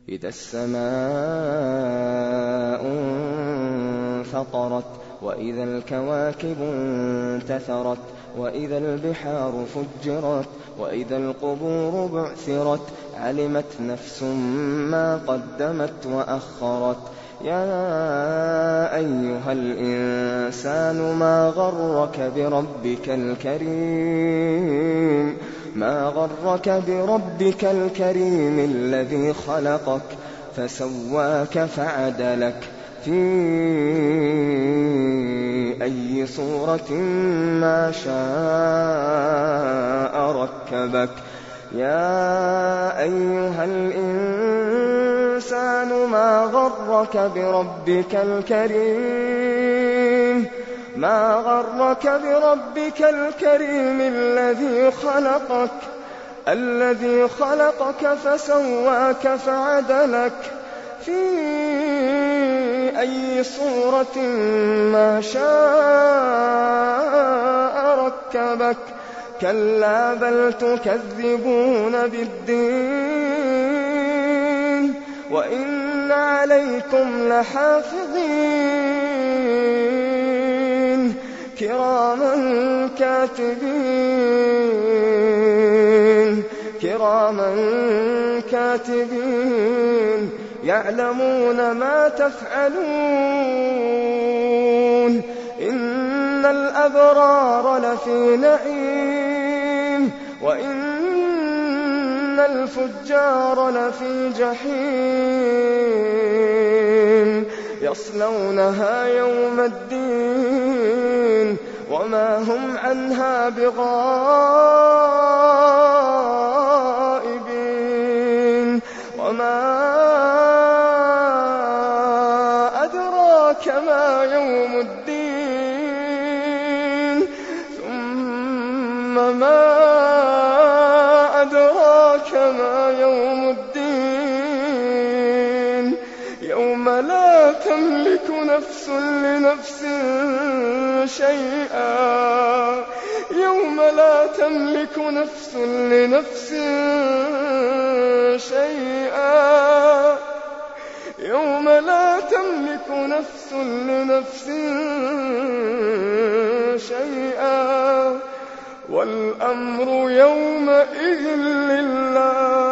إذا السماء انفطرت وإذا الكواكب انتثرت وإذا البحار فجرت وإذا القبور بعثرت علمت نفس ما قدمت وأخرت يا أيها الإنسان ما غرك بربك الكريم الذي خلقك فسواك فعدلك في أي صورة ما شاء ركبك يا أيها الإنسان ما غرك بربك الكريم الذي خلقك فسواك فعدلك في أي صورة ما شاء ركبك كلا بل تكذبون بالدين وإن عليكم لحافظين كراما كاتبين يعلمون ما تفعلون إن الأبرار لفي نعيم وإن الفجار لفي جحيم يصلونها يوم الدين وما هم عنها بغائبين وما أدراك ما يوم الدين ثم ما أدراك ما يوم الدين يوم لا تملك نفس لنفس شيئا والأمر يومئذ لله